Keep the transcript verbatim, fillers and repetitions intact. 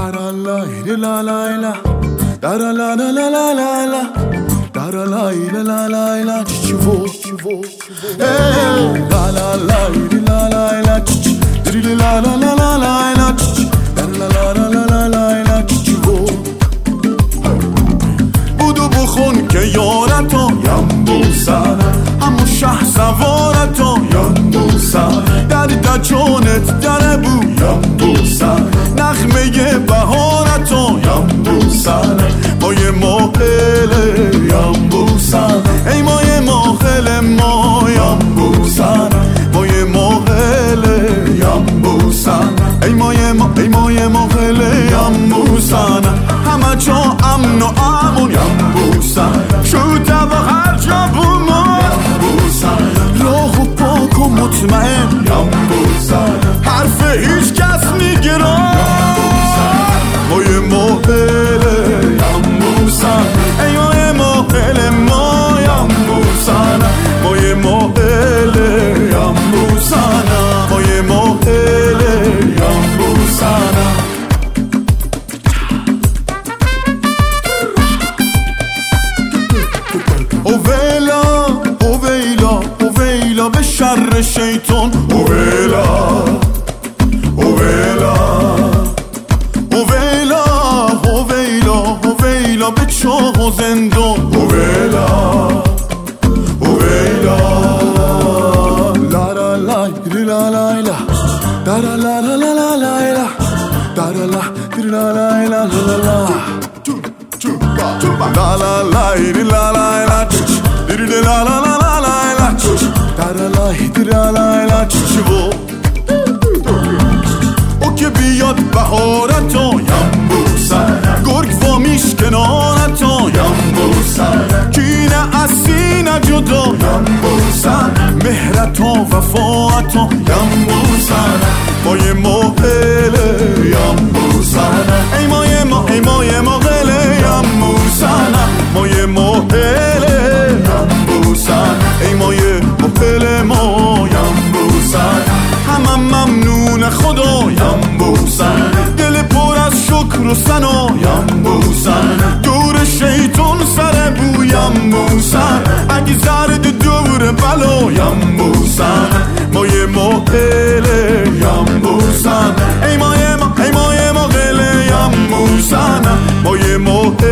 la la la da la la la la la la la da la la la la la chivo eh la la la la la la dri la la la la la la da la la la la la la chivo بودو بخون که یارتو یم بوسن همون شه سوارتو یم بوسن در دچونت در بو یم بوسن نغمه بهارتو یم بوسن مای ماهله یم بوسن ای مای ماهله ما یم بوسن مای ماهله یم بوسن ای مای ما ای مای ماهله یم بوسن همه جا امن و امون یم بوسن شده و هر جا بوما یم بوسن راه و پاک و مطمئن یم بوسن حرف هیچ کس میگیرم مای ماهله یم بوسن ای مای ماهله ما یم بوسن مای ماهله یم بوسن مای ماهله یم بوسن اویلا اویلا اویلا به شر شیطان اویلا اویلا اویلا اویلا اویلا به چاه و زندان اویلا اویلا لا لا لا لا لا لا دا لا لا لا لا لا لا دا لا لا لا لا لا لا لا La la la la la la diri la la la la la la da la la la la la چیو او که بیاد بهارتو یم بوسن گرگ و میش کنارتو یم بوسن کینه از سینه جدا یم بوسن مهرتو وفاتو یم بوسن مای ماهله یم بوسن ای مای ما ای مای ماهله یم بوسن مای ماهله یم بوسن ای مای ماهله ما یم بوسن همه ممنون خدا یم بوسن دل پر از شکر و ثنا یم بوسن دور شیطان سر بو یم بوسن اگه زرد دور بلا یم بوسن مای ماهله یم بوسن ای مای ما ای مای ماهله یم بوسن مای ماهله